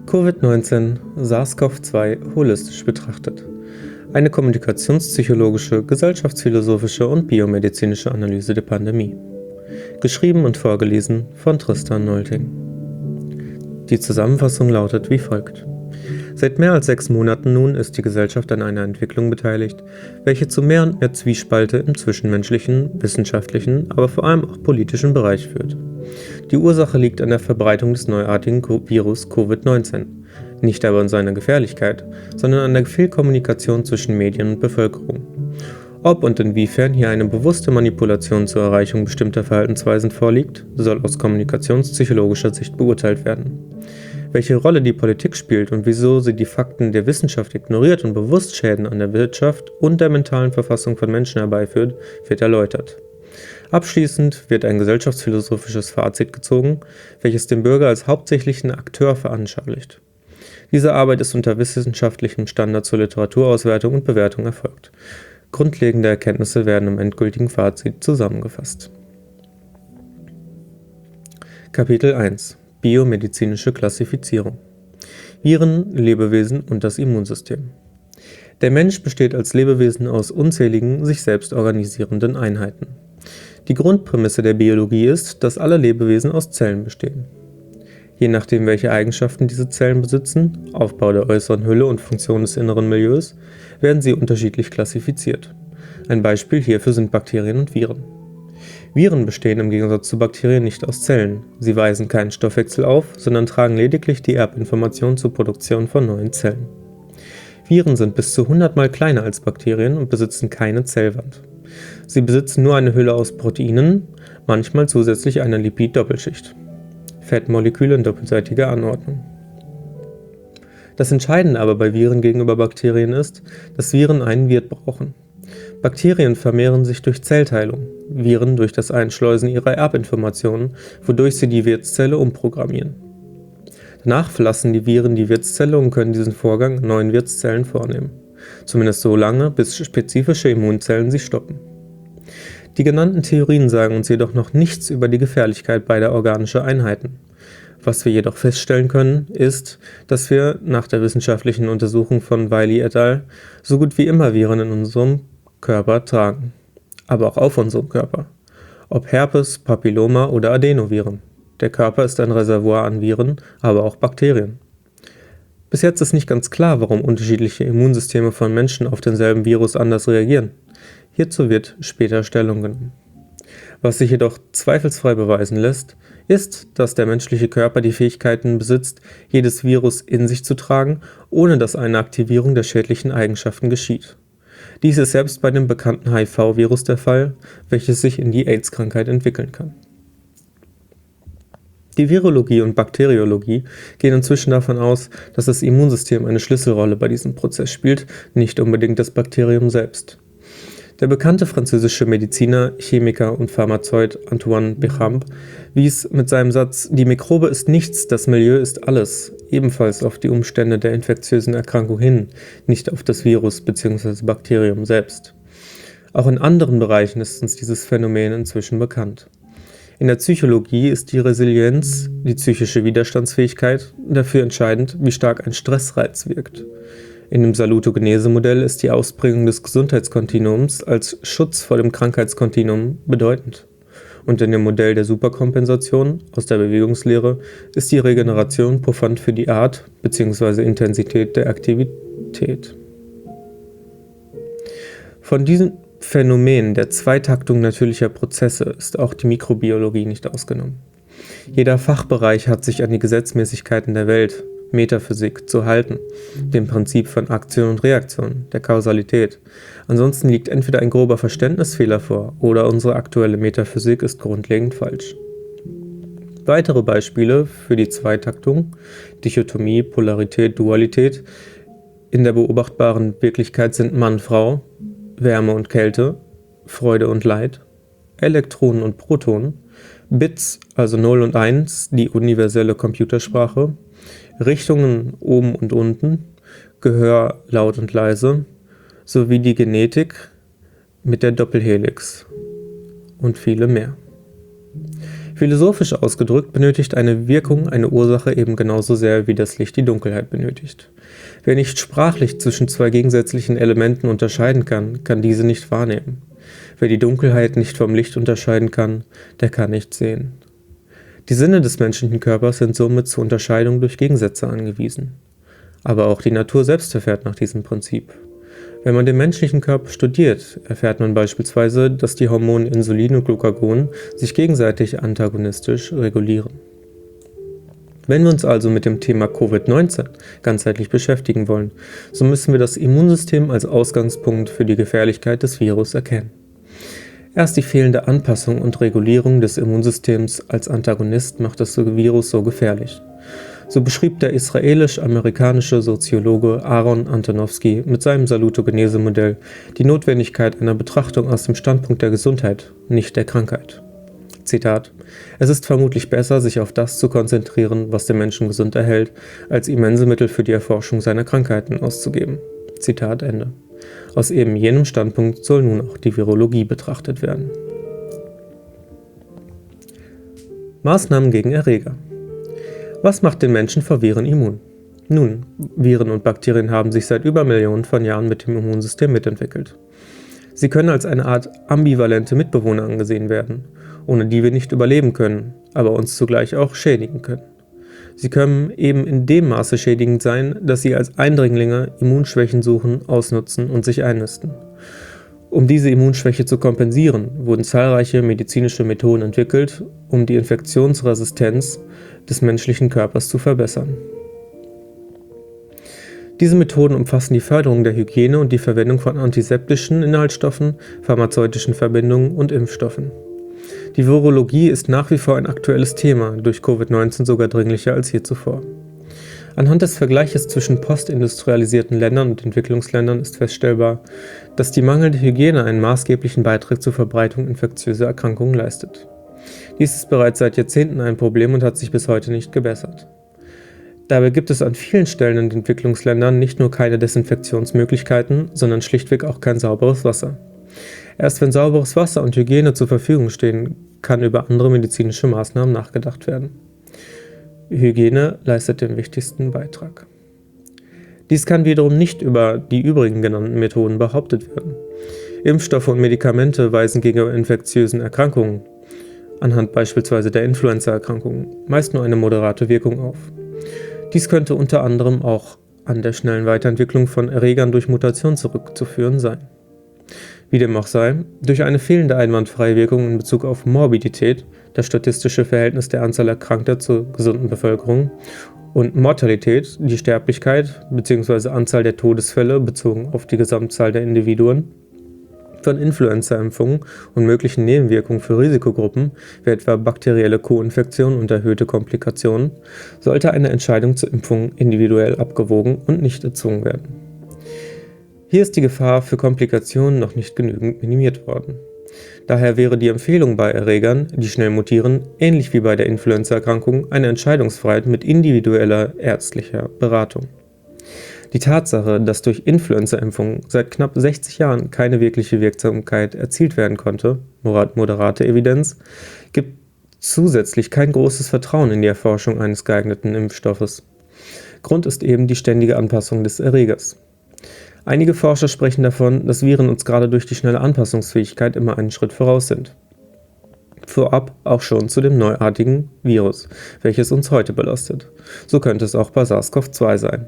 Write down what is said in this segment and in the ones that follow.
Covid-19 SARS-CoV-2 holistisch betrachtet. Eine kommunikationspsychologische, gesellschaftsphilosophische und biomedizinische Analyse der Pandemie. Geschrieben und vorgelesen von Tristan Nolting. Die Zusammenfassung lautet wie folgt. Seit mehr als 6 Monaten nun ist die Gesellschaft an einer Entwicklung beteiligt, welche zu mehr und mehr Zwiespalte im zwischenmenschlichen, wissenschaftlichen, aber vor allem auch politischen Bereich führt. Die Ursache liegt an der Verbreitung des neuartigen Virus Covid-19, nicht aber an seiner Gefährlichkeit, sondern an der Fehlkommunikation zwischen Medien und Bevölkerung. Ob und inwiefern hier eine bewusste Manipulation zur Erreichung bestimmter Verhaltensweisen vorliegt, soll aus kommunikationspsychologischer Sicht beurteilt werden. Welche Rolle die Politik spielt und wieso sie die Fakten der Wissenschaft ignoriert und bewusst Schäden an der Wirtschaft und der mentalen Verfassung von Menschen herbeiführt, wird erläutert. Abschließend wird ein gesellschaftsphilosophisches Fazit gezogen, welches den Bürger als hauptsächlichen Akteur veranschaulicht. Diese Arbeit ist unter wissenschaftlichem Standard zur Literaturauswertung und Bewertung erfolgt. Grundlegende Erkenntnisse werden im endgültigen Fazit zusammengefasst. Kapitel 1 – Biomedizinische Klassifizierung. Viren, Lebewesen und das Immunsystem. Der Mensch besteht als Lebewesen aus unzähligen, sich selbst organisierenden Einheiten. Die Grundprämisse der Biologie ist, dass alle Lebewesen aus Zellen bestehen. Je nachdem, welche Eigenschaften diese Zellen besitzen, Aufbau der äußeren Hülle und Funktion des inneren Milieus, werden sie unterschiedlich klassifiziert. Ein Beispiel hierfür sind Bakterien und Viren. Viren bestehen im Gegensatz zu Bakterien nicht aus Zellen. Sie weisen keinen Stoffwechsel auf, sondern tragen lediglich die Erbinformation zur Produktion von neuen Zellen. Viren sind bis zu 100-mal kleiner als Bakterien und besitzen keine Zellwand. Sie besitzen nur eine Hülle aus Proteinen, manchmal zusätzlich eine Lipid-Doppelschicht. Fettmoleküle in doppelseitiger Anordnung. Das Entscheidende aber bei Viren gegenüber Bakterien ist, dass Viren einen Wirt brauchen. Bakterien vermehren sich durch Zellteilung, Viren durch das Einschleusen ihrer Erbinformationen, wodurch sie die Wirtszelle umprogrammieren. Danach verlassen die Viren die Wirtszelle und können diesen Vorgang in neuen Wirtszellen vornehmen. Zumindest so lange, bis spezifische Immunzellen sie stoppen. Die genannten Theorien sagen uns jedoch noch nichts über die Gefährlichkeit beider organischer Einheiten. Was wir jedoch feststellen können, ist, dass wir nach der wissenschaftlichen Untersuchung von Wiley et al. So gut wie immer Viren in unserem Körper tragen, aber auch auf unserem Körper. Ob Herpes, Papilloma oder Adenoviren. Der Körper ist ein Reservoir an Viren, aber auch Bakterien. Bis jetzt ist nicht ganz klar, warum unterschiedliche Immunsysteme von Menschen auf denselben Virus anders reagieren. Hierzu wird später Stellung genommen. Was sich jedoch zweifelsfrei beweisen lässt, ist, dass der menschliche Körper die Fähigkeiten besitzt, jedes Virus in sich zu tragen, ohne dass eine Aktivierung der schädlichen Eigenschaften geschieht. Dies ist selbst bei dem bekannten HIV-Virus der Fall, welches sich in die AIDS-Krankheit entwickeln kann. Die Virologie und Bakteriologie gehen inzwischen davon aus, dass das Immunsystem eine Schlüsselrolle bei diesem Prozess spielt, nicht unbedingt das Bakterium selbst. Der bekannte französische Mediziner, Chemiker und Pharmazeut Antoine Béchamp wies mit seinem Satz „Die Mikrobe ist nichts, das Milieu ist alles" ebenfalls auf die Umstände der infektiösen Erkrankung hin, nicht auf das Virus bzw. Bakterium selbst. Auch in anderen Bereichen ist uns dieses Phänomen inzwischen bekannt. In der Psychologie ist die Resilienz, die psychische Widerstandsfähigkeit, dafür entscheidend, wie stark ein Stressreiz wirkt. In dem Salutogenese-Modell ist die Ausprägung des Gesundheitskontinuums als Schutz vor dem Krankheitskontinuum bedeutend. Und in dem Modell der Superkompensation aus der Bewegungslehre ist die Regeneration puffend für die Art bzw. Intensität der Aktivität. Von diesem Phänomen der Zweitaktung natürlicher Prozesse ist auch die Mikrobiologie nicht ausgenommen. Jeder Fachbereich hat sich an die Gesetzmäßigkeiten der Welt, Metaphysik, zu halten, dem Prinzip von Aktion und Reaktion, der Kausalität. Ansonsten liegt entweder ein grober Verständnisfehler vor oder unsere aktuelle Metaphysik ist grundlegend falsch. Weitere Beispiele für die Zweitaktung, Dichotomie, Polarität, Dualität in der beobachtbaren Wirklichkeit sind Mann-Frau, Wärme und Kälte, Freude und Leid, Elektronen und Protonen, Bits, also 0 und 1, die universelle Computersprache, Richtungen oben und unten, Gehör laut und leise, sowie die Genetik mit der Doppelhelix und viele mehr. Philosophisch ausgedrückt benötigt eine Wirkung eine Ursache eben genauso sehr, wie das Licht die Dunkelheit benötigt. Wer nicht sprachlich zwischen zwei gegensätzlichen Elementen unterscheiden kann, kann diese nicht wahrnehmen. Wer die Dunkelheit nicht vom Licht unterscheiden kann, der kann nicht sehen. Die Sinne des menschlichen Körpers sind somit zur Unterscheidung durch Gegensätze angewiesen. Aber auch die Natur selbst verfährt nach diesem Prinzip. Wenn man den menschlichen Körper studiert, erfährt man beispielsweise, dass die Hormone Insulin und Glucagon sich gegenseitig antagonistisch regulieren. Wenn wir uns also mit dem Thema Covid-19 ganzheitlich beschäftigen wollen, so müssen wir das Immunsystem als Ausgangspunkt für die Gefährlichkeit des Virus erkennen. Erst die fehlende Anpassung und Regulierung des Immunsystems als Antagonist macht das Virus so gefährlich. So beschrieb der israelisch-amerikanische Soziologe Aaron Antonowski mit seinem Salutogenese-Modell die Notwendigkeit einer Betrachtung aus dem Standpunkt der Gesundheit, nicht der Krankheit. Zitat: Es ist vermutlich besser, sich auf das zu konzentrieren, was den Menschen gesund erhält, als immense Mittel für die Erforschung seiner Krankheiten auszugeben. Zitat Ende. Aus eben jenem Standpunkt soll nun auch die Virologie betrachtet werden. Maßnahmen gegen Erreger. Was macht den Menschen vor Viren immun? Nun, Viren und Bakterien haben sich seit über Millionen von Jahren mit dem Immunsystem mitentwickelt. Sie können als eine Art ambivalente Mitbewohner angesehen werden, ohne die wir nicht überleben können, aber uns zugleich auch schädigen können. Sie können eben in dem Maße schädigend sein, dass sie als Eindringlinge Immunschwächen suchen, ausnutzen und sich einnisten. Um diese Immunschwäche zu kompensieren, wurden zahlreiche medizinische Methoden entwickelt, um die Infektionsresistenz des menschlichen Körpers zu verbessern. Diese Methoden umfassen die Förderung der Hygiene und die Verwendung von antiseptischen Inhaltsstoffen, pharmazeutischen Verbindungen und Impfstoffen. Die Virologie ist nach wie vor ein aktuelles Thema, durch Covid-19 sogar dringlicher als je zuvor. Anhand des Vergleiches zwischen postindustrialisierten Ländern und Entwicklungsländern ist feststellbar, dass die mangelnde Hygiene einen maßgeblichen Beitrag zur Verbreitung infektiöser Erkrankungen leistet. Dies ist bereits seit Jahrzehnten ein Problem und hat sich bis heute nicht gebessert. Dabei gibt es an vielen Stellen in den Entwicklungsländern nicht nur keine Desinfektionsmöglichkeiten, sondern schlichtweg auch kein sauberes Wasser. Erst wenn sauberes Wasser und Hygiene zur Verfügung stehen, kann über andere medizinische Maßnahmen nachgedacht werden. Hygiene leistet den wichtigsten Beitrag. Dies kann wiederum nicht über die übrigen genannten Methoden behauptet werden. Impfstoffe und Medikamente weisen gegenüber infektiösen Erkrankungen, anhand beispielsweise der Influenza-Erkrankungen, meist nur eine moderate Wirkung auf. Dies könnte unter anderem auch an der schnellen Weiterentwicklung von Erregern durch Mutation zurückzuführen sein. Wie dem auch sei, durch eine fehlende einwandfreie Wirkung in Bezug auf Morbidität, das statistische Verhältnis der Anzahl Erkrankter zur gesunden Bevölkerung, und Mortalität, die Sterblichkeit bzw. Anzahl der Todesfälle bezogen auf die Gesamtzahl der Individuen, von Influenza-Impfungen und möglichen Nebenwirkungen für Risikogruppen, wie etwa bakterielle Co-Infektionen und erhöhte Komplikationen, sollte eine Entscheidung zur Impfung individuell abgewogen und nicht erzwungen werden. Hier ist die Gefahr für Komplikationen noch nicht genügend minimiert worden. Daher wäre die Empfehlung bei Erregern, die schnell mutieren, ähnlich wie bei der Influenza-Erkrankung, eine Entscheidungsfreiheit mit individueller ärztlicher Beratung. Die Tatsache, dass durch Influenza-Impfungen seit knapp 60 Jahren keine wirkliche Wirksamkeit erzielt werden konnte, moderate Evidenz, gibt zusätzlich kein großes Vertrauen in die Erforschung eines geeigneten Impfstoffes. Grund ist eben die ständige Anpassung des Erregers. Einige Forscher sprechen davon, dass Viren uns gerade durch die schnelle Anpassungsfähigkeit immer einen Schritt voraus sind. Vorab auch schon zu dem neuartigen Virus, welches uns heute belastet. So könnte es auch bei SARS-CoV-2 sein.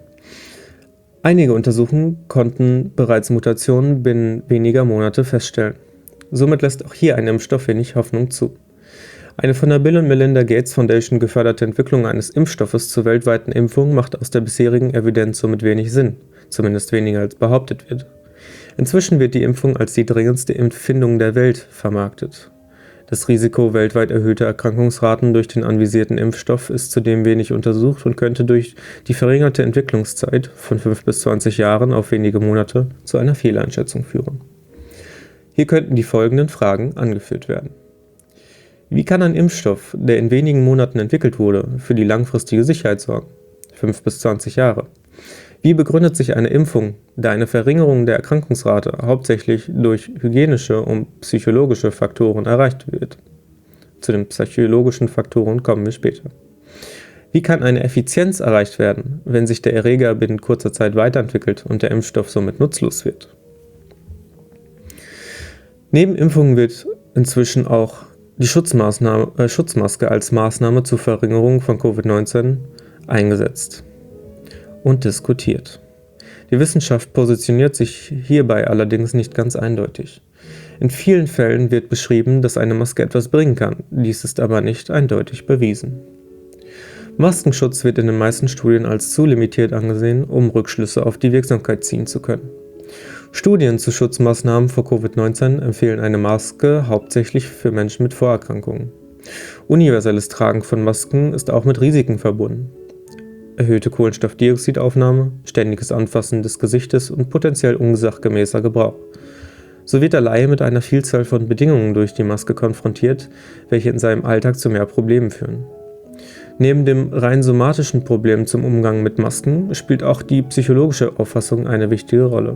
Einige Untersuchungen konnten bereits Mutationen binnen weniger Monate feststellen. Somit lässt auch hier ein Impfstoff wenig Hoffnung zu. Eine von der Bill und Melinda Gates Foundation geförderte Entwicklung eines Impfstoffes zur weltweiten Impfung macht aus der bisherigen Evidenz somit wenig Sinn, zumindest weniger als behauptet wird. Inzwischen wird die Impfung als die dringendste Impfung der Welt vermarktet. Das Risiko weltweit erhöhter Erkrankungsraten durch den anvisierten Impfstoff ist zudem wenig untersucht und könnte durch die verringerte Entwicklungszeit von 5 bis 20 Jahren auf wenige Monate zu einer Fehleinschätzung führen. Hier könnten die folgenden Fragen angeführt werden. Wie kann ein Impfstoff, der in wenigen Monaten entwickelt wurde, für die langfristige Sicherheit sorgen? 5 bis 20 Jahre. Wie begründet sich eine Impfung, da eine Verringerung der Erkrankungsrate hauptsächlich durch hygienische und psychologische Faktoren erreicht wird? Zu den psychologischen Faktoren kommen wir später. Wie kann eine Effizienz erreicht werden, wenn sich der Erreger binnen kurzer Zeit weiterentwickelt und der Impfstoff somit nutzlos wird? Neben Impfungen wird inzwischen auch die Schutzmaske als Maßnahme zur Verringerung von Covid-19 eingesetzt und diskutiert. Die Wissenschaft positioniert sich hierbei allerdings nicht ganz eindeutig. In vielen Fällen wird beschrieben, dass eine Maske etwas bringen kann, dies ist aber nicht eindeutig bewiesen. Maskenschutz wird in den meisten Studien als zu limitiert angesehen, um Rückschlüsse auf die Wirksamkeit ziehen zu können. Studien zu Schutzmaßnahmen vor Covid-19 empfehlen eine Maske hauptsächlich für Menschen mit Vorerkrankungen. Universelles Tragen von Masken ist auch mit Risiken verbunden. Erhöhte Kohlenstoffdioxidaufnahme, ständiges Anfassen des Gesichtes und potenziell unsachgemäßer Gebrauch. So wird der Laie mit einer Vielzahl von Bedingungen durch die Maske konfrontiert, welche in seinem Alltag zu mehr Problemen führen. Neben dem rein somatischen Problem zum Umgang mit Masken spielt auch die psychologische Auffassung eine wichtige Rolle.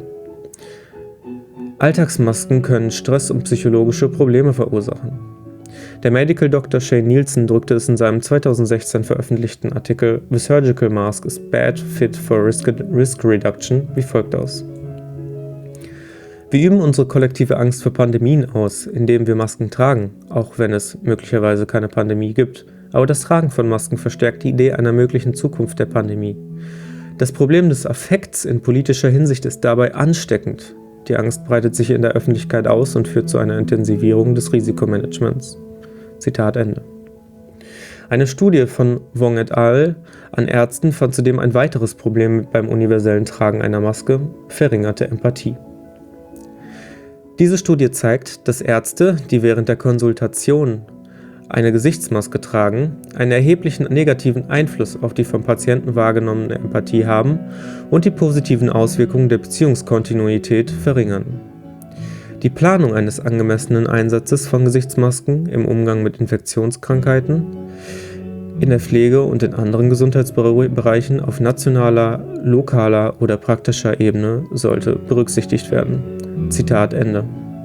Alltagsmasken können Stress und psychologische Probleme verursachen. Der Medical Dr. Shane Nielsen drückte es in seinem 2016 veröffentlichten Artikel The Surgical Mask is Bad Fit for Risk Reduction wie folgt aus. Wir üben unsere kollektive Angst vor Pandemien aus, indem wir Masken tragen, auch wenn es möglicherweise keine Pandemie gibt. Aber das Tragen von Masken verstärkt die Idee einer möglichen Zukunft der Pandemie. Das Problem des Affekts in politischer Hinsicht ist dabei ansteckend. Die Angst breitet sich in der Öffentlichkeit aus und führt zu einer Intensivierung des Risikomanagements. Zitat Ende. Eine Studie von Wong et al. An Ärzten fand zudem ein weiteres Problem beim universellen Tragen einer Maske: verringerte Empathie. Diese Studie zeigt, dass Ärzte, die während der Konsultation eine Gesichtsmaske tragen, einen erheblichen negativen Einfluss auf die vom Patienten wahrgenommene Empathie haben und die positiven Auswirkungen der Beziehungskontinuität verringern. Die Planung eines angemessenen Einsatzes von Gesichtsmasken im Umgang mit Infektionskrankheiten, in der Pflege und in anderen Gesundheitsbereichen auf nationaler, lokaler oder praktischer Ebene sollte berücksichtigt werden. Zitat Ende.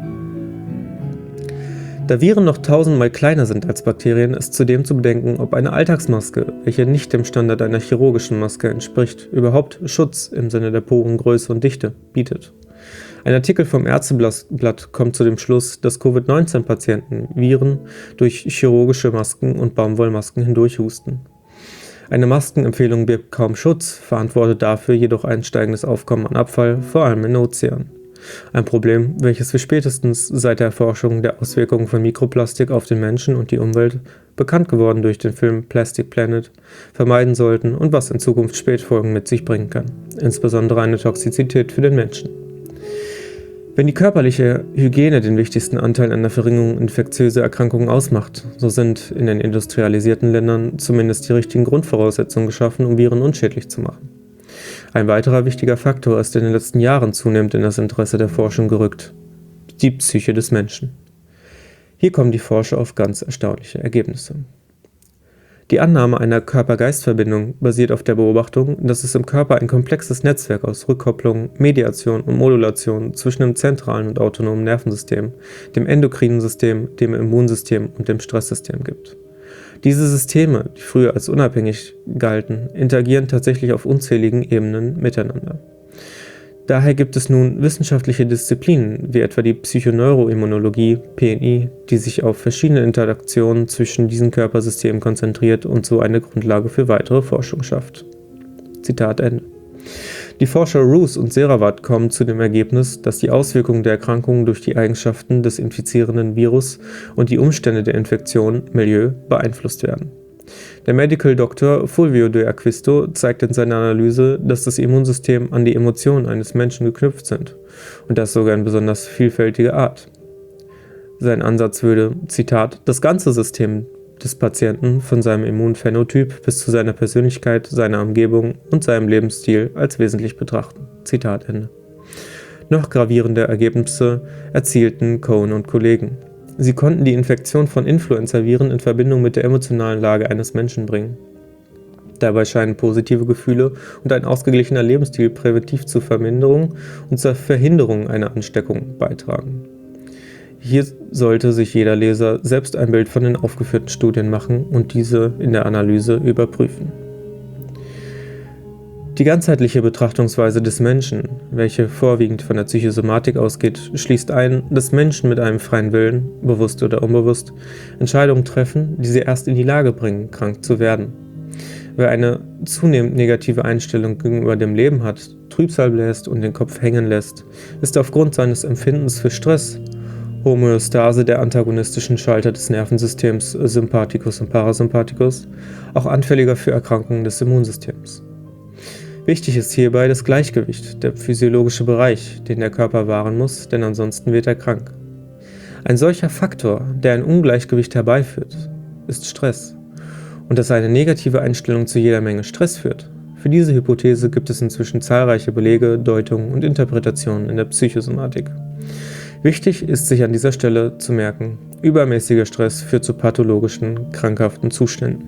Da Viren noch 1000-mal kleiner sind als Bakterien, ist zudem zu bedenken, ob eine Alltagsmaske, welche nicht dem Standard einer chirurgischen Maske entspricht, überhaupt Schutz im Sinne der Porengröße und Dichte bietet. Ein Artikel vom Ärzteblatt kommt zu dem Schluss, dass Covid-19-Patienten Viren durch chirurgische Masken und Baumwollmasken hindurchhusten. Eine Maskenempfehlung birgt kaum Schutz, verantwortet dafür jedoch ein steigendes Aufkommen an Abfall, vor allem in Ozeanen. Ein Problem, welches wir spätestens seit der Erforschung der Auswirkungen von Mikroplastik auf den Menschen und die Umwelt, bekannt geworden durch den Film Plastic Planet, vermeiden sollten und was in Zukunft Spätfolgen mit sich bringen kann, insbesondere eine Toxizität für den Menschen. Wenn die körperliche Hygiene den wichtigsten Anteil an der Verringerung infektiöser Erkrankungen ausmacht, so sind in den industrialisierten Ländern zumindest die richtigen Grundvoraussetzungen geschaffen, um Viren unschädlich zu machen. Ein weiterer wichtiger Faktor ist in den letzten Jahren zunehmend in das Interesse der Forschung gerückt: die Psyche des Menschen. Hier kommen die Forscher auf ganz erstaunliche Ergebnisse. Die Annahme einer Körper-Geist-Verbindung basiert auf der Beobachtung, dass es im Körper ein komplexes Netzwerk aus Rückkopplung, Mediation und Modulation zwischen dem zentralen und autonomen Nervensystem, dem endokrinen System, dem Immunsystem und dem Stresssystem gibt. Diese Systeme, die früher als unabhängig galten, interagieren tatsächlich auf unzähligen Ebenen miteinander. Daher gibt es nun wissenschaftliche Disziplinen, wie etwa die Psychoneuroimmunologie, PNI, die sich auf verschiedene Interaktionen zwischen diesen Körpersystemen konzentriert und so eine Grundlage für weitere Forschung schafft. Zitat Ende. Die Forscher Roos und Seravat kommen zu dem Ergebnis, dass die Auswirkungen der Erkrankungen durch die Eigenschaften des infizierenden Virus und die Umstände der Infektion, Milieu, beeinflusst werden. Der Medical Dr. Fulvio de Acquisto zeigt in seiner Analyse, dass das Immunsystem an die Emotionen eines Menschen geknüpft sind und das sogar in besonders vielfältiger Art. Sein Ansatz würde, Zitat, das ganze System des Patienten von seinem Immunphänotyp bis zu seiner Persönlichkeit, seiner Umgebung und seinem Lebensstil als wesentlich betrachten. Zitat Ende. Noch gravierende Ergebnisse erzielten Cohen und Kollegen. Sie konnten die Infektion von Influenza-Viren in Verbindung mit der emotionalen Lage eines Menschen bringen. Dabei scheinen positive Gefühle und ein ausgeglichener Lebensstil präventiv zur Verminderung und zur Verhinderung einer Ansteckung beitragen. Hier sollte sich jeder Leser selbst ein Bild von den aufgeführten Studien machen und diese in der Analyse überprüfen. Die ganzheitliche Betrachtungsweise des Menschen, welche vorwiegend von der Psychosomatik ausgeht, schließt ein, dass Menschen mit einem freien Willen, bewusst oder unbewusst, Entscheidungen treffen, die sie erst in die Lage bringen, krank zu werden. Wer eine zunehmend negative Einstellung gegenüber dem Leben hat, Trübsal bläst und den Kopf hängen lässt, ist aufgrund seines Empfindens für Stress, Homöostase der antagonistischen Schalter des Nervensystems Sympathikus und Parasympathikus, auch anfälliger für Erkrankungen des Immunsystems. Wichtig ist hierbei das Gleichgewicht, der physiologische Bereich, den der Körper wahren muss, denn ansonsten wird er krank. Ein solcher Faktor, der ein Ungleichgewicht herbeiführt, ist Stress. Und dass eine negative Einstellung zu jeder Menge Stress führt. Für diese Hypothese gibt es inzwischen zahlreiche Belege, Deutungen und Interpretationen in der Psychosomatik. Wichtig ist sich an dieser Stelle zu merken, übermäßiger Stress führt zu pathologischen, krankhaften Zuständen.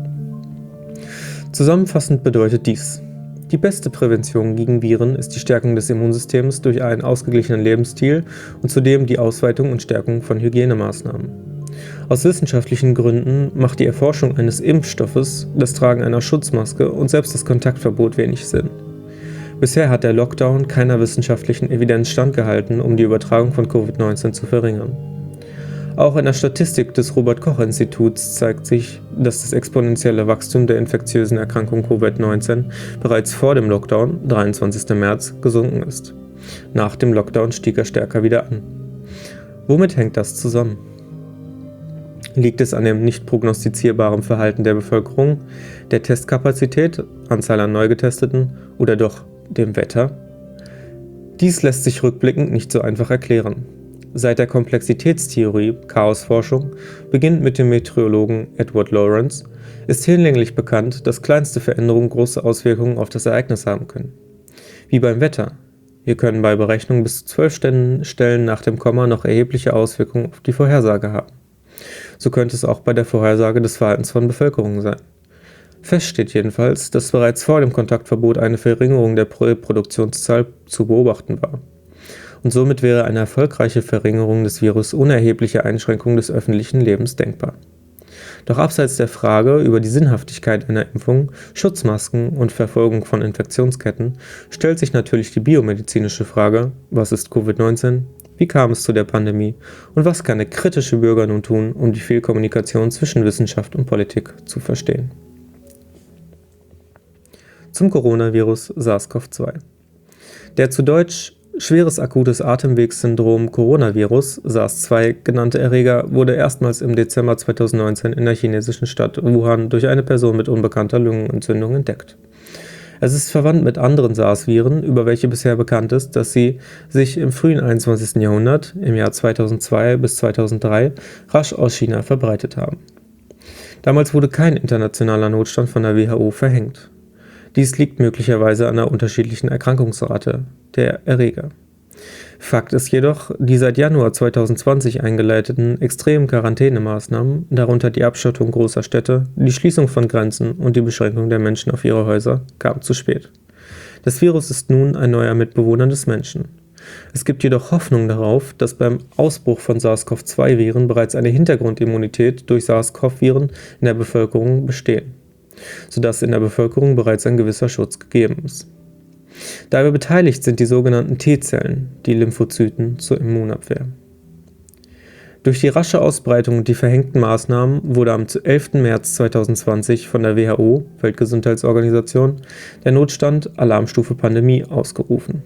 Zusammenfassend bedeutet dies: Die beste Prävention gegen Viren ist die Stärkung des Immunsystems durch einen ausgeglichenen Lebensstil und zudem die Ausweitung und Stärkung von Hygienemaßnahmen. Aus wissenschaftlichen Gründen macht die Erforschung eines Impfstoffes, das Tragen einer Schutzmaske und selbst das Kontaktverbot wenig Sinn. Bisher hat der Lockdown keiner wissenschaftlichen Evidenz standgehalten, um die Übertragung von Covid-19 zu verringern. Auch in der Statistik des Robert-Koch-Instituts zeigt sich, dass das exponentielle Wachstum der infektiösen Erkrankung Covid-19 bereits vor dem Lockdown, 23. März, gesunken ist. Nach dem Lockdown stieg er stärker wieder an. Womit hängt das zusammen? Liegt es an dem nicht prognostizierbaren Verhalten der Bevölkerung, der Testkapazität, Anzahl an Neugetesteten oder doch dem Wetter? Dies lässt sich rückblickend nicht so einfach erklären. Seit der Komplexitätstheorie, Chaosforschung, beginnt mit dem Meteorologen Edward Lorenz, ist hinlänglich bekannt, dass kleinste Veränderungen große Auswirkungen auf das Ereignis haben können. Wie beim Wetter. Hier können bei Berechnungen bis zu 12 Stellen nach dem Komma noch erhebliche Auswirkungen auf die Vorhersage haben. So könnte es auch bei der Vorhersage des Verhaltens von Bevölkerung sein. Fest steht jedenfalls, dass bereits vor dem Kontaktverbot eine Verringerung der Reproduktionszahl zu beobachten war. Und somit wäre eine erfolgreiche Verringerung des Virus ohne erhebliche Einschränkung des öffentlichen Lebens denkbar. Doch abseits der Frage über die Sinnhaftigkeit einer Impfung, Schutzmasken und Verfolgung von Infektionsketten stellt sich natürlich die biomedizinische Frage: Was ist Covid-19? Wie kam es zu der Pandemie? Und was kann der kritische Bürger nun tun, um die Fehlkommunikation zwischen Wissenschaft und Politik zu verstehen? Zum Coronavirus SARS-CoV-2. Der zu Deutsch schweres akutes Atemwegssyndrom Coronavirus, SARS-2 genannte Erreger, wurde erstmals im Dezember 2019 in der chinesischen Stadt Wuhan durch eine Person mit unbekannter Lungenentzündung entdeckt. Es ist verwandt mit anderen SARS-Viren, über welche bisher bekannt ist, dass sie sich im frühen 21. Jahrhundert, im Jahr 2002 bis 2003, rasch aus China verbreitet haben. Damals wurde kein internationaler Notstand von der WHO verhängt. Dies liegt möglicherweise an der unterschiedlichen Erkrankungsrate der Erreger. Fakt ist jedoch, die seit Januar 2020 eingeleiteten extremen Quarantänemaßnahmen, darunter die Abschottung großer Städte, die Schließung von Grenzen und die Beschränkung der Menschen auf ihre Häuser, kamen zu spät. Das Virus ist nun ein neuer Mitbewohner des Menschen. Es gibt jedoch Hoffnung darauf, dass beim Ausbruch von SARS-CoV-2-Viren bereits eine Hintergrundimmunität durch SARS-CoV-Viren in der Bevölkerung besteht, sodass in der Bevölkerung bereits ein gewisser Schutz gegeben ist. Dabei beteiligt sind die sogenannten T-Zellen, die Lymphozyten, zur Immunabwehr. Durch die rasche Ausbreitung und die verhängten Maßnahmen wurde am 11. März 2020 von der WHO, Weltgesundheitsorganisation, der Notstand Alarmstufe Pandemie ausgerufen.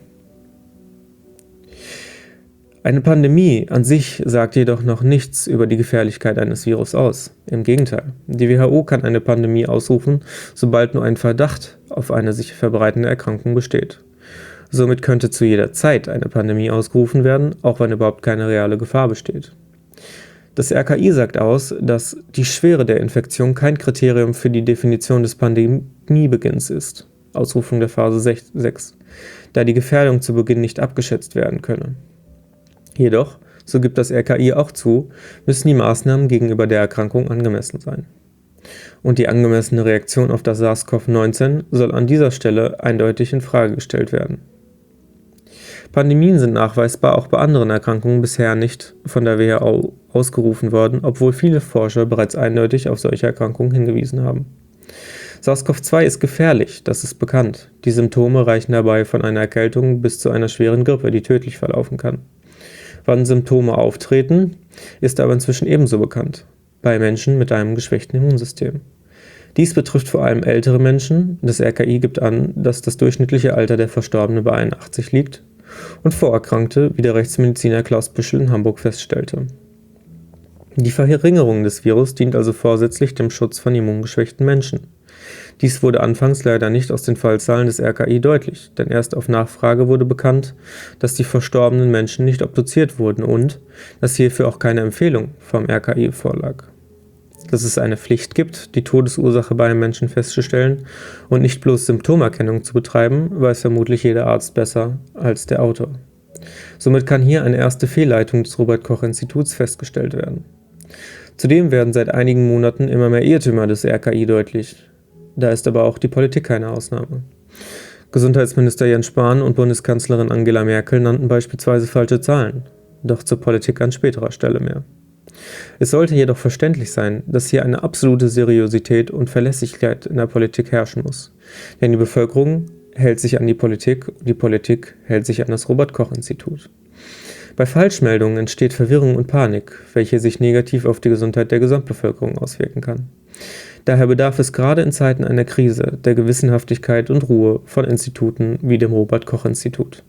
Eine Pandemie an sich sagt jedoch noch nichts über die Gefährlichkeit eines Virus aus. Im Gegenteil, die WHO kann eine Pandemie ausrufen, sobald nur ein Verdacht auf eine sich verbreitende Erkrankung besteht. Somit könnte zu jeder Zeit eine Pandemie ausgerufen werden, auch wenn überhaupt keine reale Gefahr besteht. Das RKI sagt aus, dass die Schwere der Infektion kein Kriterium für die Definition des Pandemiebeginns ist, Ausrufung der Phase 6, da die Gefährdung zu Beginn nicht abgeschätzt werden könne. Jedoch, so gibt das RKI auch zu, müssen die Maßnahmen gegenüber der Erkrankung angemessen sein. Und die angemessene Reaktion auf das SARS-CoV-19 soll an dieser Stelle eindeutig in Frage gestellt werden. Pandemien sind nachweisbar auch bei anderen Erkrankungen bisher nicht von der WHO ausgerufen worden, obwohl viele Forscher bereits eindeutig auf solche Erkrankungen hingewiesen haben. SARS-CoV-2 ist gefährlich, das ist bekannt. Die Symptome reichen dabei von einer Erkältung bis zu einer schweren Grippe, die tödlich verlaufen kann. Wann Symptome auftreten, ist aber inzwischen ebenso bekannt: bei Menschen mit einem geschwächten Immunsystem. Dies betrifft vor allem ältere Menschen. Das RKI gibt an, dass das durchschnittliche Alter der Verstorbenen bei 81 liegt und Vorerkrankte, wie der Rechtsmediziner Klaus Büschel in Hamburg feststellte. Die Verringerung des Virus dient also vorsätzlich dem Schutz von immungeschwächten Menschen. Dies wurde anfangs leider nicht aus den Fallzahlen des RKI deutlich, denn erst auf Nachfrage wurde bekannt, dass die verstorbenen Menschen nicht obduziert wurden und dass hierfür auch keine Empfehlung vom RKI vorlag. Dass es eine Pflicht gibt, die Todesursache bei einem Menschen festzustellen und nicht bloß Symptomerkennung zu betreiben, weiß vermutlich jeder Arzt besser als der Autor. Somit kann hier eine erste Fehlleitung des Robert-Koch-Instituts festgestellt werden. Zudem werden seit einigen Monaten immer mehr Irrtümer des RKI deutlich. Da ist aber auch die Politik keine Ausnahme. Gesundheitsminister Jens Spahn und Bundeskanzlerin Angela Merkel nannten beispielsweise falsche Zahlen, doch zur Politik an späterer Stelle mehr. Es sollte jedoch verständlich sein, dass hier eine absolute Seriosität und Verlässlichkeit in der Politik herrschen muss. Denn die Bevölkerung hält sich an die Politik und die Politik hält sich an das Robert-Koch-Institut. Bei Falschmeldungen entsteht Verwirrung und Panik, welche sich negativ auf die Gesundheit der Gesamtbevölkerung auswirken kann. Daher bedarf es gerade in Zeiten einer Krise der Gewissenhaftigkeit und Ruhe von Instituten wie dem Robert-Koch-Institut.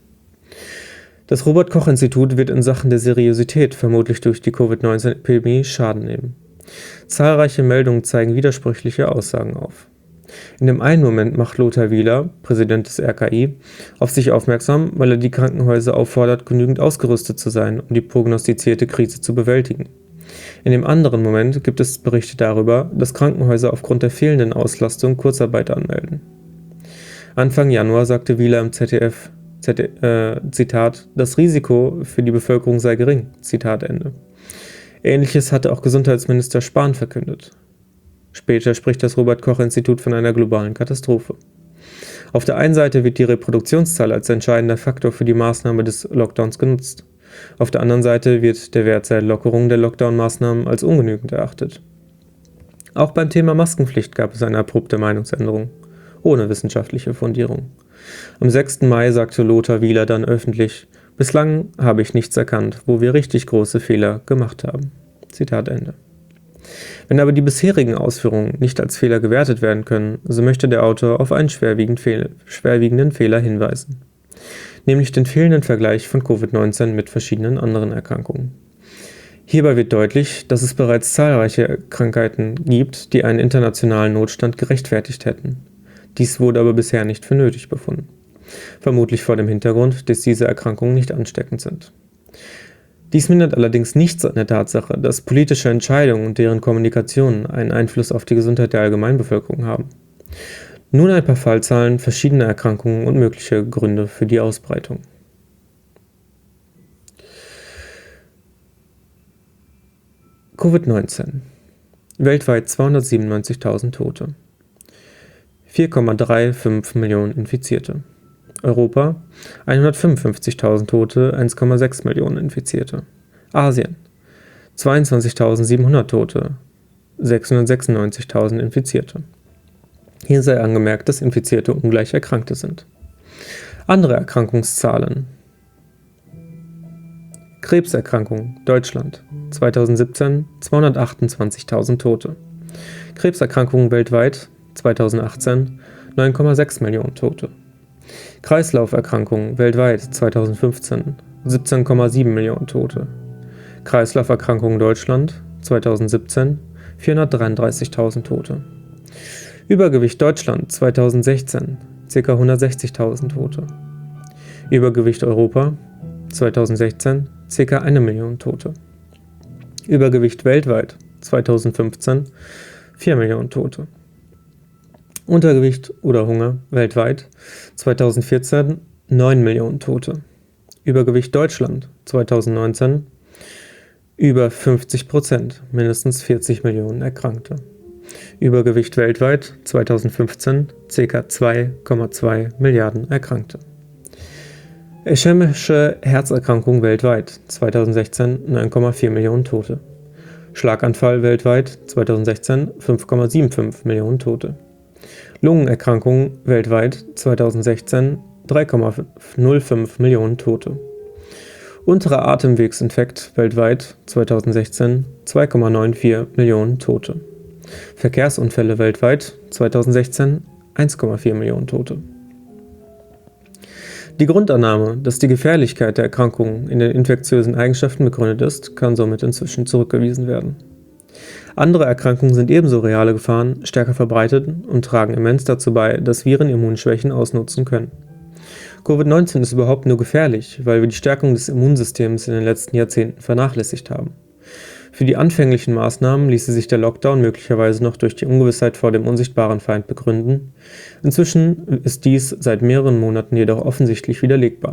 Das Robert-Koch-Institut wird in Sachen der Seriosität vermutlich durch die Covid-19-Epidemie Schaden nehmen. Zahlreiche Meldungen zeigen widersprüchliche Aussagen auf. In dem einen Moment macht Lothar Wieler, Präsident des RKI, auf sich aufmerksam, weil er die Krankenhäuser auffordert, genügend ausgerüstet zu sein, um die prognostizierte Krise zu bewältigen. In dem anderen Moment gibt es Berichte darüber, dass Krankenhäuser aufgrund der fehlenden Auslastung Kurzarbeit anmelden. Anfang Januar sagte Wieler im ZDF, Zitat, das Risiko für die Bevölkerung sei gering, Zitat Ende. Ähnliches hatte auch Gesundheitsminister Spahn verkündet. Später spricht das Robert-Koch-Institut von einer globalen Katastrophe. Auf der einen Seite wird die Reproduktionszahl als entscheidender Faktor für die Maßnahme des Lockdowns genutzt. Auf der anderen Seite wird der Wert der Lockerung der Lockdown-Maßnahmen als ungenügend erachtet. Auch beim Thema Maskenpflicht gab es eine abrupte Meinungsänderung, ohne wissenschaftliche Fundierung. Am 6. Mai sagte Lothar Wieler dann öffentlich: Bislang habe ich nichts erkannt, wo wir richtig große Fehler gemacht haben. Zitat Ende. Wenn aber die bisherigen Ausführungen nicht als Fehler gewertet werden können, so möchte der Autor auf einen schwerwiegenden Fehler hinweisen. Nämlich den fehlenden Vergleich von Covid-19 mit verschiedenen anderen Erkrankungen. Hierbei wird deutlich, dass es bereits zahlreiche Krankheiten gibt, die einen internationalen Notstand gerechtfertigt hätten. Dies wurde aber bisher nicht für nötig befunden. Vermutlich vor dem Hintergrund, dass diese Erkrankungen nicht ansteckend sind. Dies mindert allerdings nichts an der Tatsache, dass politische Entscheidungen und deren Kommunikation einen Einfluss auf die Gesundheit der Allgemeinbevölkerung haben. Nun ein paar Fallzahlen verschiedener Erkrankungen und mögliche Gründe für die Ausbreitung. Covid-19. Weltweit 297.000 Tote. 4,35 Millionen Infizierte. Europa 155.000 Tote, 1,6 Millionen Infizierte. Asien 22.700 Tote, 696.000 Infizierte. Hier sei angemerkt, dass Infizierte ungleich Erkrankte sind. Andere Erkrankungszahlen. Krebserkrankungen, Deutschland 2017 228.000 Tote. Krebserkrankungen weltweit 2018 9,6 Millionen Tote. Kreislauferkrankungen weltweit 2015 17,7 Millionen Tote. Kreislauferkrankungen Deutschland 2017 433.000 Tote. Übergewicht Deutschland 2016 ca. 160.000 Tote. Übergewicht Europa 2016 ca. 1 Million Tote. Übergewicht weltweit 2015 4 Millionen Tote. Untergewicht oder Hunger weltweit 2014 9 Millionen Tote. Übergewicht Deutschland 2019 über 50%, mindestens 40 Millionen Erkrankte. Übergewicht weltweit 2015 ca. 2,2 Milliarden Erkrankte. Ischämische Herzerkrankung weltweit, 2016 9,4 Millionen Tote. Schlaganfall weltweit, 2016 5,75 Millionen Tote. Lungenerkrankungen weltweit, 2016 3,05 Millionen Tote. Unterer Atemwegsinfekt weltweit, 2016 2,94 Millionen Tote. Verkehrsunfälle weltweit, 2016 1,4 Millionen Tote. Die Grundannahme, dass die Gefährlichkeit der Erkrankungen in den infektiösen Eigenschaften begründet ist, kann somit inzwischen zurückgewiesen werden. Andere Erkrankungen sind ebenso reale Gefahren, stärker verbreitet und tragen immens dazu bei, dass Viren Immunschwächen ausnutzen können. Covid-19 ist überhaupt nur gefährlich, weil wir die Stärkung des Immunsystems in den letzten Jahrzehnten vernachlässigt haben. Für die anfänglichen Maßnahmen ließe sich der Lockdown möglicherweise noch durch die Ungewissheit vor dem unsichtbaren Feind begründen. Inzwischen ist dies seit mehreren Monaten jedoch offensichtlich widerlegbar.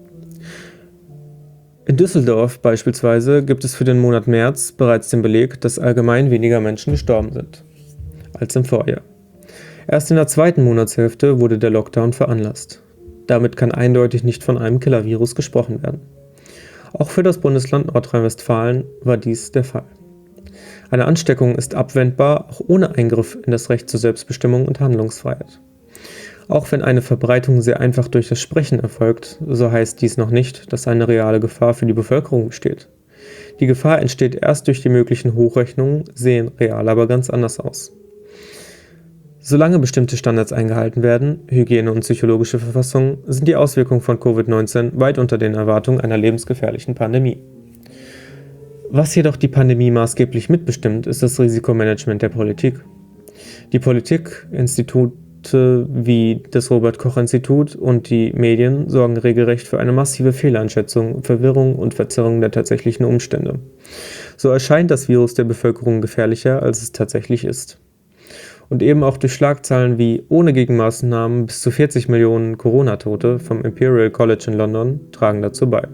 In Düsseldorf beispielsweise gibt es für den Monat März bereits den Beleg, dass allgemein weniger Menschen gestorben sind als im Vorjahr. Erst in der zweiten Monatshälfte wurde der Lockdown veranlasst. Damit kann eindeutig nicht von einem Killer-Virus gesprochen werden. Auch für das Bundesland Nordrhein-Westfalen war dies der Fall. Eine Ansteckung ist abwendbar, auch ohne Eingriff in das Recht zur Selbstbestimmung und Handlungsfreiheit. Auch wenn eine Verbreitung sehr einfach durch das Sprechen erfolgt, so heißt dies noch nicht, dass eine reale Gefahr für die Bevölkerung besteht. Die Gefahr entsteht erst durch die möglichen Hochrechnungen, sehen real aber ganz anders aus. Solange bestimmte Standards eingehalten werden, Hygiene und psychologische Verfassung, sind die Auswirkungen von Covid-19 weit unter den Erwartungen einer lebensgefährlichen Pandemie. Was jedoch die Pandemie maßgeblich mitbestimmt, ist das Risikomanagement der Politik. Die Politik, Institute wie das Robert-Koch-Institut und die Medien sorgen regelrecht für eine massive Fehleinschätzung, Verwirrung und Verzerrung der tatsächlichen Umstände. So erscheint das Virus der Bevölkerung gefährlicher, als es tatsächlich ist. Und eben auch durch Schlagzeilen wie ohne Gegenmaßnahmen bis zu 40 Millionen Corona-Tote vom Imperial College in London tragen dazu bei.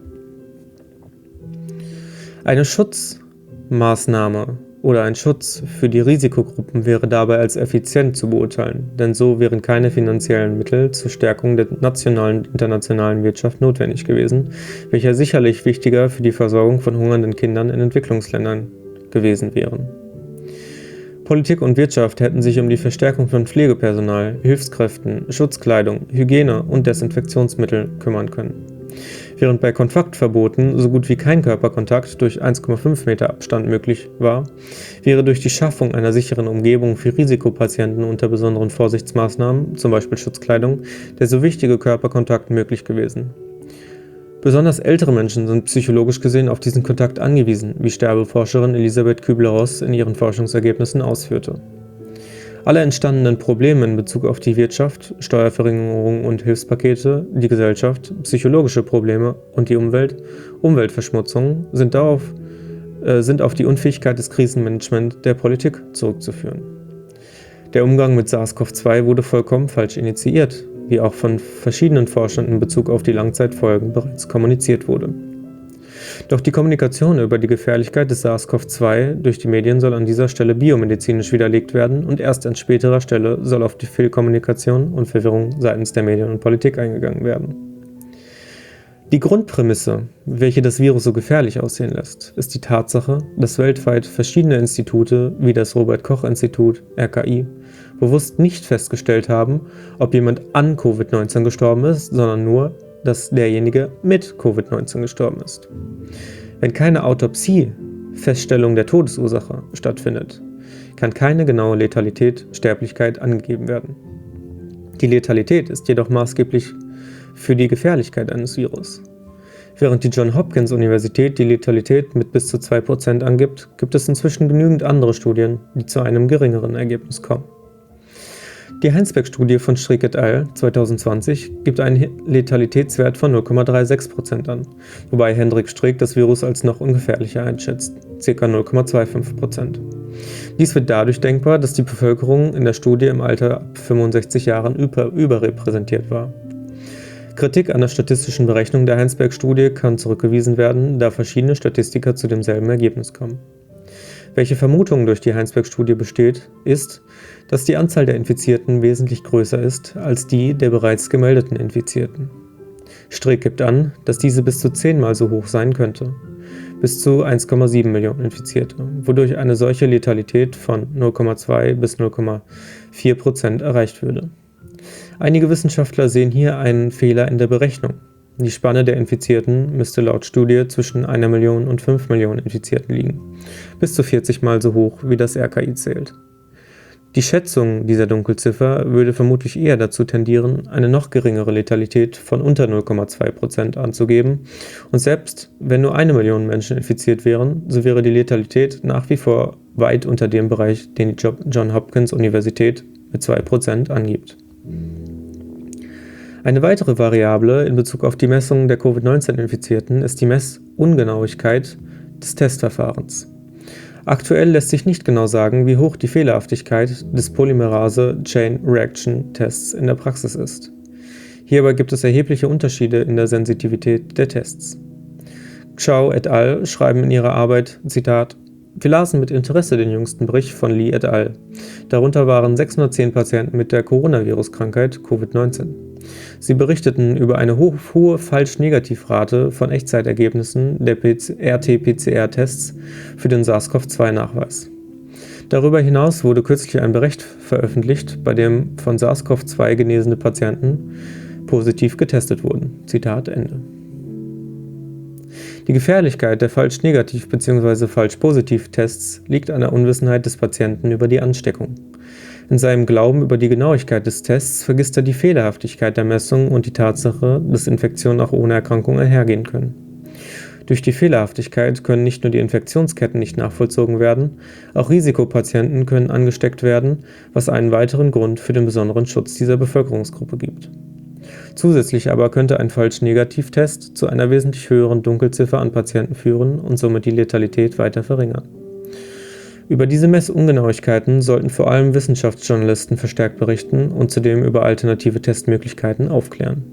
Eine Schutzmaßnahme oder ein Schutz für die Risikogruppen wäre dabei als effizient zu beurteilen, denn so wären keine finanziellen Mittel zur Stärkung der nationalen und internationalen Wirtschaft notwendig gewesen, welche sicherlich wichtiger für die Versorgung von hungernden Kindern in Entwicklungsländern gewesen wären. Politik und Wirtschaft hätten sich um die Verstärkung von Pflegepersonal, Hilfskräften, Schutzkleidung, Hygiene und Desinfektionsmittel kümmern können. Während bei Kontaktverboten so gut wie kein Körperkontakt durch 1,5 Meter Abstand möglich war, wäre durch die Schaffung einer sicheren Umgebung für Risikopatienten unter besonderen Vorsichtsmaßnahmen, zum Beispiel Schutzkleidung, der so wichtige Körperkontakt möglich gewesen. Besonders ältere Menschen sind psychologisch gesehen auf diesen Kontakt angewiesen, wie Sterbeforscherin Elisabeth Kübler-Ross in ihren Forschungsergebnissen ausführte. Alle entstandenen Probleme in Bezug auf die Wirtschaft, Steuerverringerung und Hilfspakete, die Gesellschaft, psychologische Probleme und die Umwelt, Umweltverschmutzung sind auf die Unfähigkeit des Krisenmanagements der Politik zurückzuführen. Der Umgang mit SARS-CoV-2 wurde vollkommen falsch initiiert, wie auch von verschiedenen Forschern in Bezug auf die Langzeitfolgen bereits kommuniziert wurde. Doch die Kommunikation über die Gefährlichkeit des SARS-CoV-2 durch die Medien soll an dieser Stelle biomedizinisch widerlegt werden und erst an späterer Stelle soll auf die Fehlkommunikation und Verwirrung seitens der Medien und Politik eingegangen werden. Die Grundprämisse, welche das Virus so gefährlich aussehen lässt, ist die Tatsache, dass weltweit verschiedene Institute wie das Robert-Koch-Institut, RKI, bewusst nicht festgestellt haben, ob jemand an Covid-19 gestorben ist, sondern nur, dass derjenige mit Covid-19 gestorben ist. Wenn keine Autopsie, Feststellung der Todesursache stattfindet, kann keine genaue Letalität, Sterblichkeit angegeben werden. Die Letalität ist jedoch maßgeblich für die Gefährlichkeit eines Virus. Während die Johns Hopkins Universität die Letalität mit bis zu 2% angibt, gibt es inzwischen genügend andere Studien, die zu einem geringeren Ergebnis kommen. Die Heinsberg-Studie von Strick et al. 2020 gibt einen Letalitätswert von 0,36% an, wobei Hendrik Strick das Virus als noch ungefährlicher einschätzt, ca. 0,25%. Dies wird dadurch denkbar, dass die Bevölkerung in der Studie im Alter ab 65 Jahren überrepräsentiert war. Kritik an der statistischen Berechnung der Heinsberg-Studie kann zurückgewiesen werden, da verschiedene Statistiker zu demselben Ergebnis kommen. Welche Vermutung durch die Heinsberg-Studie besteht, ist, dass die Anzahl der Infizierten wesentlich größer ist als die der bereits gemeldeten Infizierten. Streeck gibt an, dass diese bis zu 10-mal so hoch sein könnte, bis zu 1,7 Millionen Infizierte, wodurch eine solche Letalität von 0,2 bis 0,4% erreicht würde. Einige Wissenschaftler sehen hier einen Fehler in der Berechnung. Die Spanne der Infizierten müsste laut Studie zwischen 1 Million und 5 Millionen Infizierten liegen, bis zu 40-mal so hoch, wie das RKI zählt. Die Schätzung dieser Dunkelziffer würde vermutlich eher dazu tendieren, eine noch geringere Letalität von unter 0,2% anzugeben, und selbst wenn nur 1 Million Menschen infiziert wären, so wäre die Letalität nach wie vor weit unter dem Bereich, den die Johns Hopkins Universität mit 2% angibt. Eine weitere Variable in Bezug auf die Messung der Covid-19-Infizierten ist die Messungenauigkeit des Testverfahrens. Aktuell lässt sich nicht genau sagen, wie hoch die Fehlerhaftigkeit des Polymerase-Chain-Reaction-Tests in der Praxis ist. Hierbei gibt es erhebliche Unterschiede in der Sensitivität der Tests. Chow et al. Schreiben in ihrer Arbeit, Zitat, „Wir lasen mit Interesse den jüngsten Bericht von Lee et al. Darunter waren 610 Patienten mit der Coronavirus-Krankheit Covid-19. Sie berichteten über eine hohe Falsch-Negativ-Rate von Echtzeitergebnissen der RT-PCR-Tests für den SARS-CoV-2-Nachweis. Darüber hinaus wurde kürzlich ein Bericht veröffentlicht, bei dem von SARS-CoV-2 genesene Patienten positiv getestet wurden. Zitat Ende. Die Gefährlichkeit der Falsch-Negativ- bzw. Falsch-Positiv-Tests liegt an der Unwissenheit des Patienten über die Ansteckung. In seinem Glauben über die Genauigkeit des Tests vergisst er die Fehlerhaftigkeit der Messung und die Tatsache, dass Infektionen auch ohne Erkrankung einhergehen können. Durch die Fehlerhaftigkeit können nicht nur die Infektionsketten nicht nachvollzogen werden, auch Risikopatienten können angesteckt werden, was einen weiteren Grund für den besonderen Schutz dieser Bevölkerungsgruppe gibt. Zusätzlich aber könnte ein Falsch-Negativ-Test zu einer wesentlich höheren Dunkelziffer an Patienten führen und somit die Letalität weiter verringern. Über diese Messungenauigkeiten sollten vor allem Wissenschaftsjournalisten verstärkt berichten und zudem über alternative Testmöglichkeiten aufklären.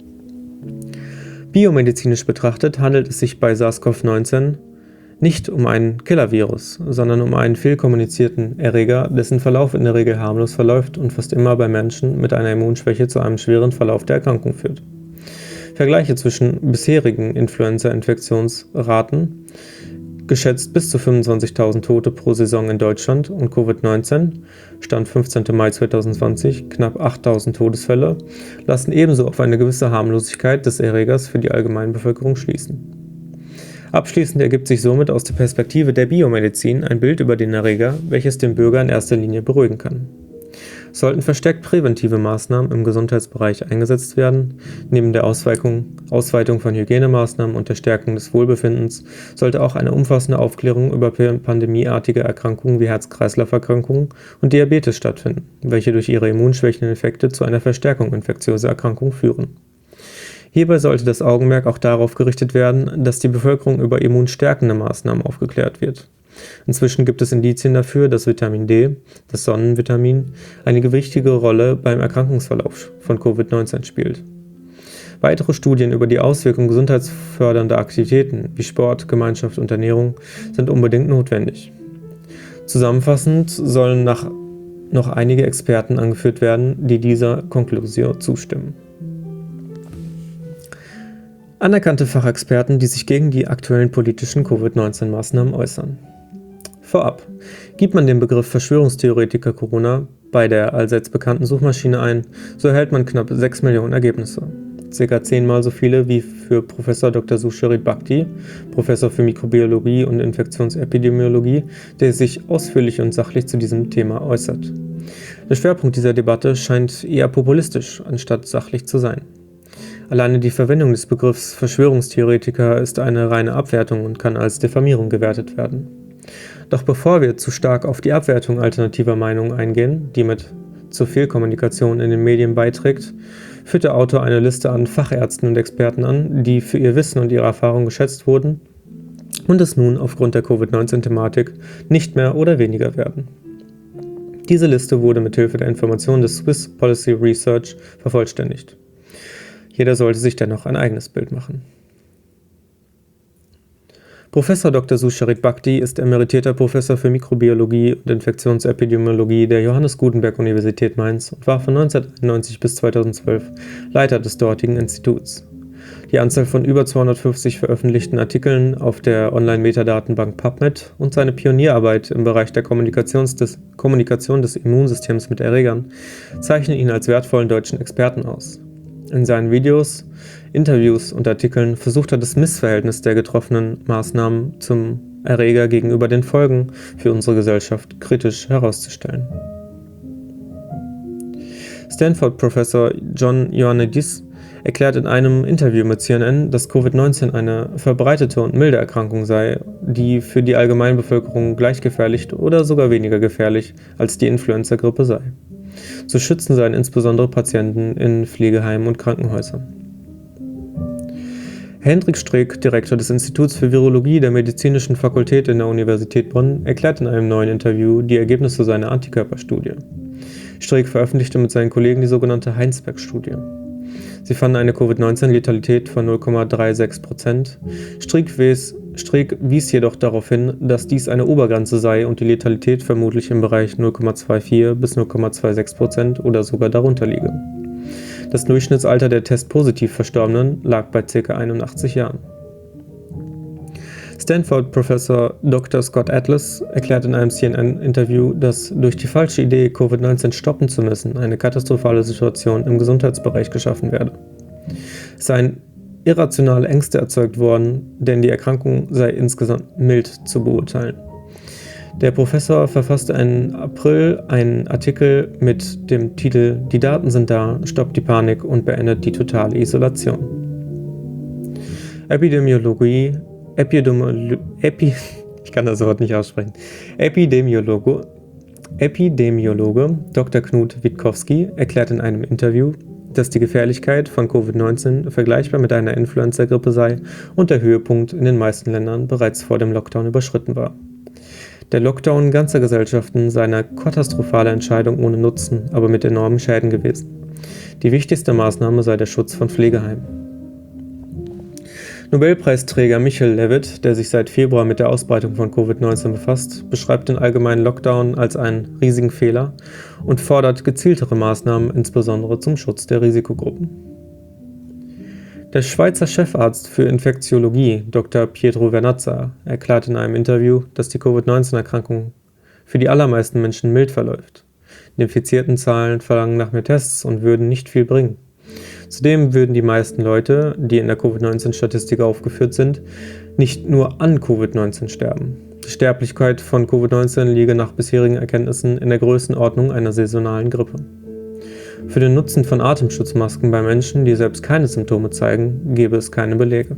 Biomedizinisch betrachtet handelt es sich bei SARS-CoV-19 nicht um einen Killer-Virus, sondern um einen fehlkommunizierten Erreger, dessen Verlauf in der Regel harmlos verläuft und fast immer bei Menschen mit einer Immunschwäche zu einem schweren Verlauf der Erkrankung führt. Vergleiche zwischen bisherigen Influenza-Infektionsraten, geschätzt bis zu 25.000 Tote pro Saison in Deutschland, und Covid-19, Stand 15. Mai 2020, knapp 8.000 Todesfälle, lassen ebenso auf eine gewisse Harmlosigkeit des Erregers für die Allgemeinbevölkerung schließen. Abschließend ergibt sich somit aus der Perspektive der Biomedizin ein Bild über den Erreger, welches den Bürger in erster Linie beruhigen kann. Sollten verstärkt präventive Maßnahmen im Gesundheitsbereich eingesetzt werden, neben der Ausweitung von Hygienemaßnahmen und der Stärkung des Wohlbefindens, sollte auch eine umfassende Aufklärung über pandemieartige Erkrankungen wie Herz-Kreislauf-Erkrankungen und Diabetes stattfinden, welche durch ihre immunschwächenden Effekte zu einer Verstärkung infektiöser Erkrankungen führen. Hierbei sollte das Augenmerk auch darauf gerichtet werden, dass die Bevölkerung über immunstärkende Maßnahmen aufgeklärt wird. Inzwischen gibt es Indizien dafür, dass Vitamin D, das Sonnenvitamin, eine gewichtige Rolle beim Erkrankungsverlauf von Covid-19 spielt. Weitere Studien über die Auswirkungen gesundheitsfördernder Aktivitäten wie Sport, Gemeinschaft und Ernährung sind unbedingt notwendig. Zusammenfassend sollen noch einige Experten angeführt werden, die dieser Konklusion zustimmen. Anerkannte Fachexperten, die sich gegen die aktuellen politischen Covid-19-Maßnahmen äußern. Vorab: Gibt man den Begriff Verschwörungstheoretiker Corona bei der allseits bekannten Suchmaschine ein, so erhält man knapp 6 Millionen Ergebnisse. Circa 10-mal so viele wie für Professor Dr. Susharit Bhakdi, Professor für Mikrobiologie und Infektionsepidemiologie, der sich ausführlich und sachlich zu diesem Thema äußert. Der Schwerpunkt dieser Debatte scheint eher populistisch, anstatt sachlich zu sein. Alleine die Verwendung des Begriffs Verschwörungstheoretiker ist eine reine Abwertung und kann als Diffamierung gewertet werden. Doch bevor wir zu stark auf die Abwertung alternativer Meinungen eingehen, die mit zur Fehlkommunikation in den Medien beiträgt, führt der Autor eine Liste an Fachärzten und Experten an, die für ihr Wissen und ihre Erfahrung geschätzt wurden und es nun aufgrund der Covid-19-Thematik nicht mehr oder weniger werden. Diese Liste wurde mithilfe der Informationen des Swiss Policy Research vervollständigt. Jeder sollte sich dennoch ein eigenes Bild machen. Professor Dr. Susharit Bhakdi ist emeritierter Professor für Mikrobiologie und Infektionsepidemiologie der Johannes Gutenberg Universität Mainz und war von 1991 bis 2012 Leiter des dortigen Instituts. die Anzahl von über 250 veröffentlichten Artikeln auf der Online-Metadatenbank PubMed und seine Pionierarbeit im Bereich der Kommunikation des Immunsystems mit Erregern zeichnen ihn als wertvollen deutschen Experten aus. In seinen Videos, Interviews und Artikeln versucht er das Missverhältnis der getroffenen Maßnahmen zum Erreger gegenüber den Folgen für unsere Gesellschaft kritisch herauszustellen. Stanford-Professor John Ioannidis erklärt in einem Interview mit CNN, dass Covid-19 eine verbreitete und milde Erkrankung sei, die für die Allgemeinbevölkerung gleich gefährlich oder sogar weniger gefährlich als die Influenza-Grippe sei. Zu schützen seien insbesondere Patienten in Pflegeheimen und Krankenhäusern. Hendrik Streeck, Direktor des Instituts für Virologie der Medizinischen Fakultät in der Universität Bonn, erklärt in einem neuen Interview die Ergebnisse seiner Antikörperstudie. Streeck veröffentlichte mit seinen Kollegen die sogenannte Heinsberg-Studie. Sie fanden eine Covid-19-Letalität von 0,36%. Streeck wies jedoch darauf hin, dass dies eine Obergrenze sei und die Letalität vermutlich im Bereich 0,24 bis 0,26% oder sogar darunter liege. Das Durchschnittsalter der testpositiv Verstorbenen lag bei ca. 81 Jahren. Stanford-Professor Dr. Scott Atlas erklärt in einem CNN-Interview, dass durch die falsche Idee, Covid-19 stoppen zu müssen, eine katastrophale Situation im Gesundheitsbereich geschaffen werde. Es seien irrationale Ängste erzeugt worden, denn die Erkrankung sei insgesamt mild zu beurteilen. Der Professor verfasste im April einen Artikel mit dem Titel „Die Daten sind da, stoppt die Panik und beendet die totale Isolation". Epidemiologe Dr. Knut Witkowski erklärt in einem Interview, dass die Gefährlichkeit von Covid-19 vergleichbar mit einer Influenza-Grippe sei und der Höhepunkt in den meisten Ländern bereits vor dem Lockdown überschritten war. Der Lockdown ganzer Gesellschaften sei eine katastrophale Entscheidung ohne Nutzen, aber mit enormen Schäden gewesen. Die wichtigste Maßnahme sei der Schutz von Pflegeheimen. Nobelpreisträger Michel Levitt, der sich seit Februar mit der Ausbreitung von Covid-19 befasst, beschreibt den allgemeinen Lockdown als einen riesigen Fehler und fordert gezieltere Maßnahmen, insbesondere zum Schutz der Risikogruppen. Der Schweizer Chefarzt für Infektiologie, Dr. Pietro Vernazza, erklärt in einem Interview, dass die Covid-19-Erkrankung für die allermeisten Menschen mild verläuft. Die infizierten Zahlen verlangen nach mehr Tests und würden nicht viel bringen. Zudem würden die meisten Leute, die in der Covid-19-Statistik aufgeführt sind, nicht nur an Covid-19 sterben. Die Sterblichkeit von Covid-19 liege nach bisherigen Erkenntnissen in der Größenordnung einer saisonalen Grippe. Für den Nutzen von Atemschutzmasken bei Menschen, die selbst keine Symptome zeigen, gäbe es keine Belege.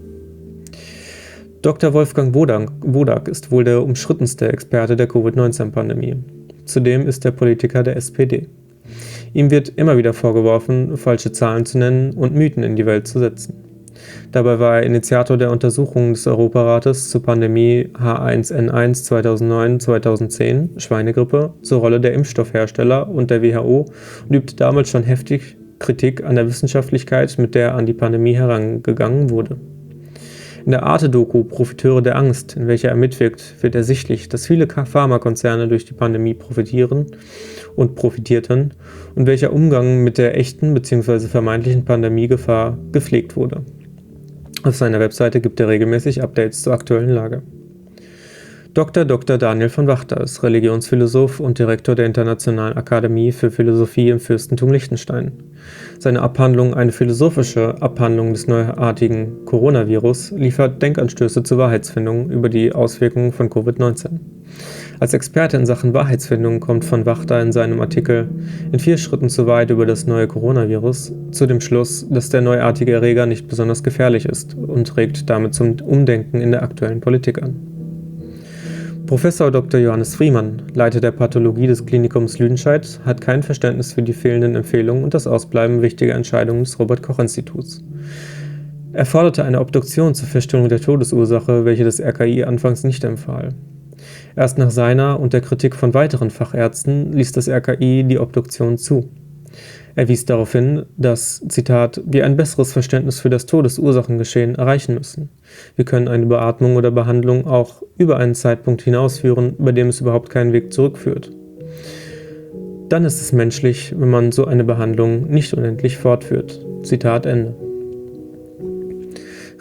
Dr. Wolfgang Wodak ist wohl der umstrittenste Experte der Covid-19-Pandemie. Zudem ist er Politiker der SPD. Ihm wird immer wieder vorgeworfen, falsche Zahlen zu nennen und Mythen in die Welt zu setzen. Dabei war er Initiator der Untersuchungen des Europarates zur Pandemie H1N1 2009-2010, Schweinegrippe, zur Rolle der Impfstoffhersteller und der WHO und übte damals schon heftig Kritik an der Wissenschaftlichkeit, mit der an die Pandemie herangegangen wurde. In der Arte-Doku Profiteure der Angst, in welcher er mitwirkt, wird ersichtlich, dass viele Pharmakonzerne durch die Pandemie profitierten und welcher Umgang mit der echten bzw. vermeintlichen Pandemiegefahr gepflegt wurde. Auf seiner Webseite gibt er regelmäßig Updates zur aktuellen Lage. Dr. Daniel von Wachter ist Religionsphilosoph und Direktor der Internationalen Akademie für Philosophie im Fürstentum Liechtenstein. Seine Abhandlung „Eine philosophische Abhandlung des neuartigen Coronavirus" liefert Denkanstöße zur Wahrheitsfindung über die Auswirkungen von Covid-19. Als Experte in Sachen Wahrheitsfindung kommt von Wachter in seinem Artikel „In 4 Schritten zu weit über das neue Coronavirus" zu dem Schluss, dass der neuartige Erreger nicht besonders gefährlich ist und regt damit zum Umdenken in der aktuellen Politik an. Professor Dr. Johannes Friemann, Leiter der Pathologie des Klinikums Lüdenscheid, hat kein Verständnis für die fehlenden Empfehlungen und das Ausbleiben wichtiger Entscheidungen des Robert-Koch-Instituts. Er forderte eine Obduktion zur Feststellung der Todesursache, welche das RKI anfangs nicht empfahl. Erst nach seiner und der Kritik von weiteren Fachärzten ließ das RKI die Obduktion zu. Er wies darauf hin, dass, Zitat, wir ein besseres Verständnis für das Todesursachengeschehen erreichen müssen. Wir können eine Beatmung oder Behandlung auch über einen Zeitpunkt hinausführen, bei dem es überhaupt keinen Weg zurückführt. Dann ist es menschlich, wenn man so eine Behandlung nicht unendlich fortführt. Zitat Ende.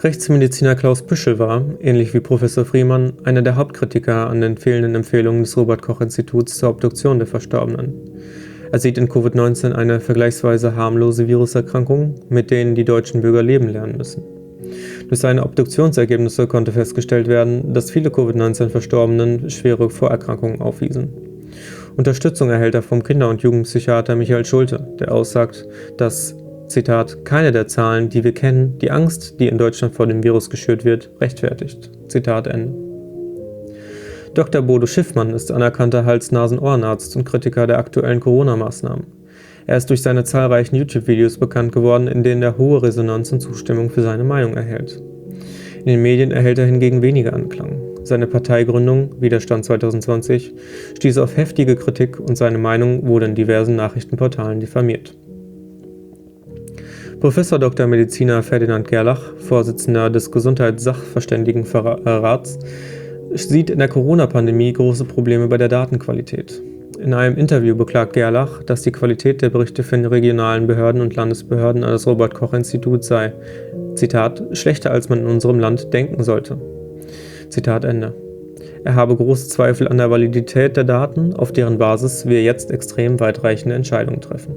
Rechtsmediziner Klaus Büschel war, ähnlich wie Professor Friemann, einer der Hauptkritiker an den fehlenden Empfehlungen des Robert-Koch-Instituts zur Obduktion der Verstorbenen. Er sieht in Covid-19 eine vergleichsweise harmlose Viruserkrankung, mit denen die deutschen Bürger leben lernen müssen. Durch seine Obduktionsergebnisse konnte festgestellt werden, dass viele Covid-19-Verstorbenen schwere Vorerkrankungen aufwiesen. Unterstützung erhält er vom Kinder- und Jugendpsychiater Michael Schulte, der aussagt, dass, Zitat, keine der Zahlen, die wir kennen, die Angst, die in Deutschland vor dem Virus geschürt wird, rechtfertigt. Zitat Ende. Dr. Bodo Schiffmann ist anerkannter Hals-Nasen-Ohrenarzt und Kritiker der aktuellen Corona-Maßnahmen. Er ist durch seine zahlreichen YouTube-Videos bekannt geworden, in denen er hohe Resonanz und Zustimmung für seine Meinung erhält. In den Medien erhält er hingegen weniger Anklang. Seine Parteigründung, Widerstand 2020, stieß auf heftige Kritik und seine Meinung wurde in diversen Nachrichtenportalen diffamiert. Professor Dr. Mediziner Ferdinand Gerlach, Vorsitzender des Gesundheitssachverständigenrats, sieht in der Corona-Pandemie große Probleme bei der Datenqualität. In einem Interview beklagt Gerlach, dass die Qualität der Berichte von regionalen Behörden und Landesbehörden an das Robert-Koch-Institut sei, Zitat, schlechter als man in unserem Land denken sollte. Zitat Ende. Er habe große Zweifel an der Validität der Daten, auf deren Basis wir jetzt extrem weitreichende Entscheidungen treffen.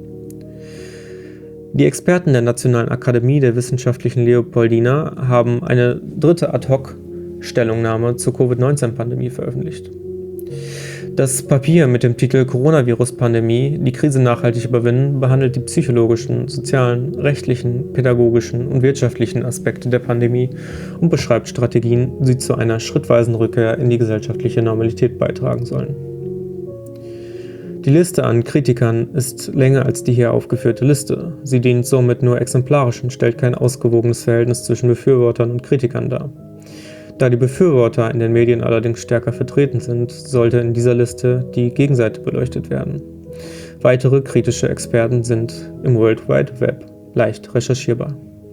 Die Experten der Nationalen Akademie der Wissenschaftlichen Leopoldina haben eine dritte Ad-hoc-Stellungnahme zur Covid-19-Pandemie veröffentlicht. Das Papier mit dem Titel Coronavirus-Pandemie, die Krise nachhaltig überwinden, behandelt die psychologischen, sozialen, rechtlichen, pädagogischen und wirtschaftlichen Aspekte der Pandemie und beschreibt Strategien, die zu einer schrittweisen Rückkehr in die gesellschaftliche Normalität beitragen sollen. Die Liste an Kritikern ist länger als die hier aufgeführte Liste. Sie dient somit nur exemplarisch und stellt kein ausgewogenes Verhältnis zwischen Befürwortern und Kritikern dar. Da die Befürworter in den Medien allerdings stärker vertreten sind, sollte in dieser Liste die Gegenseite beleuchtet werden. Weitere kritische Experten sind im World Wide Web leicht recherchierbar.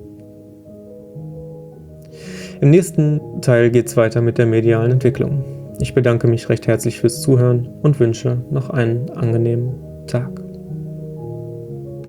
Im nächsten Teil geht es weiter mit der medialen Entwicklung. Ich bedanke mich recht herzlich fürs Zuhören und wünsche noch einen angenehmen Tag.